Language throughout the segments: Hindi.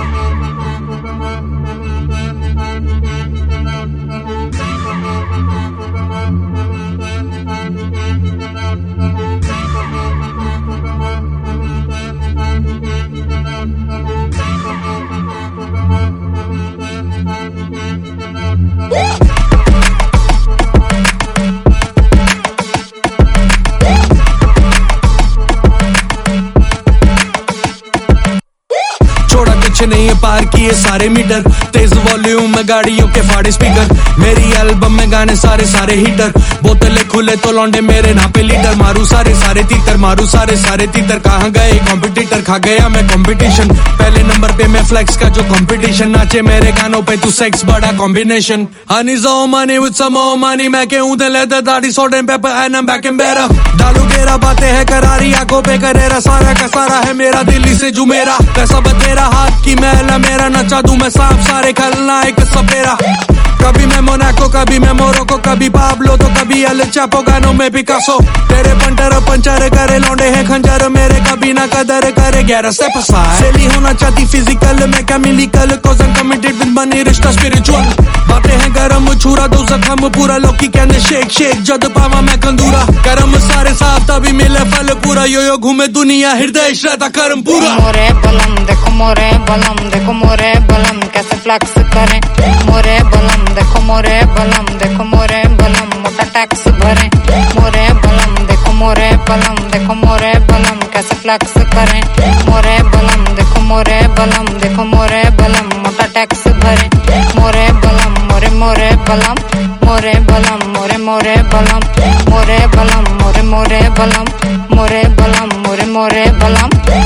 नहीं है पार किए सारे मीटर, तेज वॉल्यूम में गाड़ियों के फाड़े स्पीकर, मेरी एल्बम में गाने सारे सारे हीटर, बोतले खुले तो लौंडे मेरे नापे लीटर, मारू सारे सारे तीतर, मारू सारे सारे तीतर, कहाँ गए कॉम्पिटिटर, खा गया मैं कॉम्पिटिशन, पहले नंबर पे मैं फ्लेक्स का जो कॉम्पिटिशन, नाचे मेरे गानों पे तू सेक्स बड़ा combination, honey so money with some more money, मैं कहूँ ते लेदर दाढ़ी salt and pepper and I am back in बेरा, डालू गेरा बातें है करारी आंखों पे करेरा, सारा का सारा है मेरा दिल्ली से जुमेरा, पैसा बतेरा हाथ की मैला मेरा, नचा दूं मैं सांप सारे खलनायक सपेरा, कभी मैं मोनाको कभी मैं मोरोको, कभी पाब्लो तो कभी एल चापो, गानों में पिकासो, तेरे पंटर पंचर करे लौंडे हैं खंजर मेरे, कभी ना कदर करे 11 से फसाए, सेली होना चाहती फिजिकल मैं chemical, cause I committed with money रिश्ता स्पिरिचुअल, बातें हैं गरम छुरा दो जख्म पूरा, लोकी कहने शेक शेक जद पावा मैं कंदूरा, करम सारे साफ तभी मिले फल पूरा, यो यो घूमे दुनिया हृदय रहता कर्म पूरा, मोरे बलम देखो मोरे बलम, देखो मोरे बलम कैसे फ्लेक्स करें, मोरे बलम देखो मोरे बलम, देखो मोरे बलम मोटा टैक्स भरे, मोरे बलम देखो मोरे बलम, देखो मोरे बलम कैसे फ्लेक्स करें, मोरे बलम देखो मोरे बलम, देखो मोरे बलम मोटा टैक्स भरे, मोरे बलम मोरे मोरे बलम, मोरे बलम मोरे मोरे बलम, मोरे बलम मोरे मोरे बलम, मोरे बलम मोरे मोरे बलम,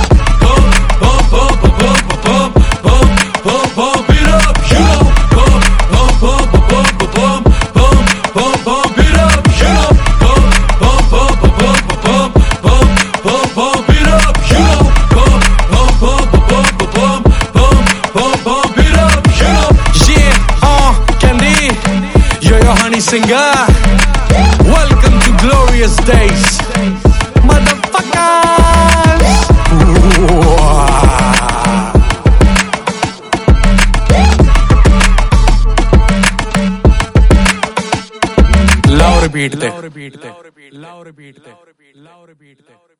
singer, welcome to glorious days, motherfuckers. Loud beat.